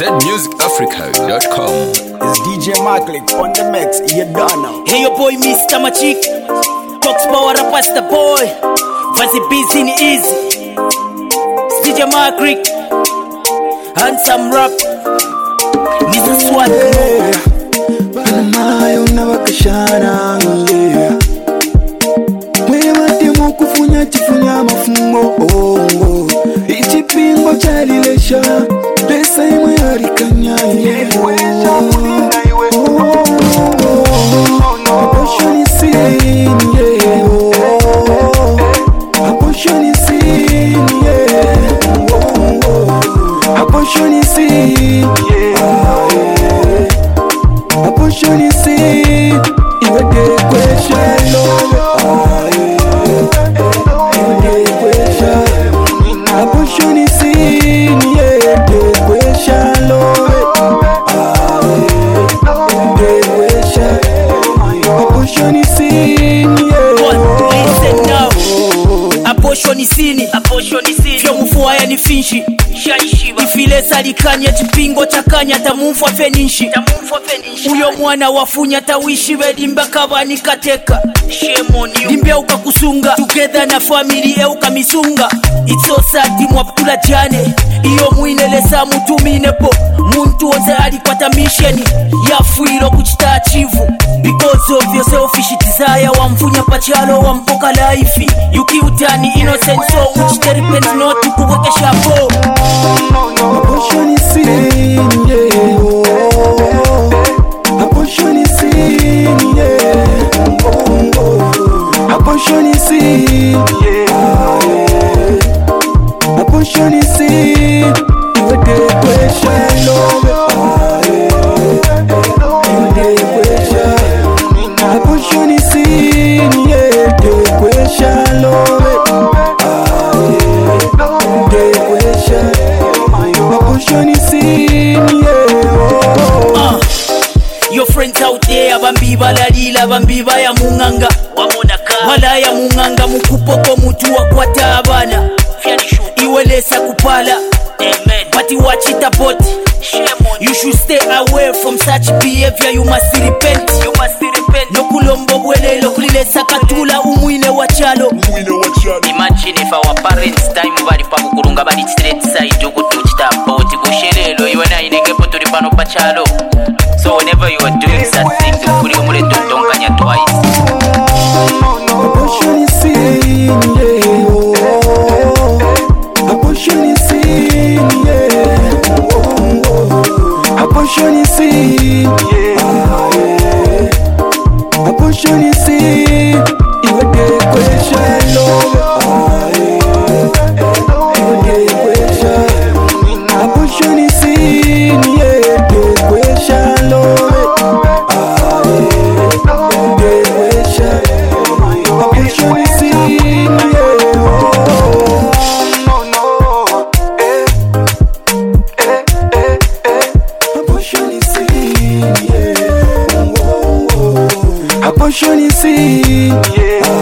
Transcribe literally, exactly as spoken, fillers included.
z music africa dot com. It's D J Marklick on the mix, you don't know. Hey your boy Mister Machik, Cox Power Rapasta boy, Vazi busy in easy. It's D J Marklick, handsome rap, Mister Swat. Panamayo unawakashana yeah. Wewe demo kufunya chifunya mafungo oh, oh. Ichipingo chalilesha pesa imwe harikanya yeah. Aposhoni sini yeah. Aposhoni sini yeah. Aposhoni sini yeah. Aposhoni sini iwe de kwesha love iwe de kwesha Aposhoni sini yeah de kwesha love de kwesha Aposhoni sini yeah Listen now, Aposhoni sini, Aposhoni sini Fyo mufuwa ya ni finshi Ifile salikanya chipingo chakanya tamufu afeninshi Uyo mwana wafunya tawishi wedimba kabani kateka Dimbia uka kusunga Together na family e uka misunga It's so sad mwapula jane Iyo muinelesa mutuminepo Muntu oze alikwata misheni Yafuilo kuchita achivu Because of your selfish desire Wamfunya pachalo wampoka laifi Yuki utani innocent so Uchite repent not kukuwekesha po Aposhoni sini yeah. Aposhoni sini yeah. Aposhoni sini yeah. Aposhoni sini iwe de kwesha love iwe de kwesha Aposhoni sini yeah de kwesha love de kwesha Aposhoni sini yeah. uh, Your friends out there Bambi balalila bambi baya munganga Wala ya munganga mukupoko mutu wa kwa tabana Iwelesa kupala Pati wachita boti You should stay away from such behavior. You must repent. You must repent. No kulombo bwelelo kulilesa katula umwine wachalo. Imagine if our parents time bali pa kukurunga bali straight side ukutuchita boti bushelelo iwe na inenge poturi pano pachalo. So whenever you are doing such things ukuri umure tonkanya twice. Aposhoni sini yeah. Aposhoni sini yeah. Aposhoni sini yeah. Aposhoni sini iwe de kwesha love iwe de kwesha Aposhoni sini yeah de kwesha love de kwesha Aposhoni sini yeah. Aposhoni sini yeah. Aposhoni sini yeah.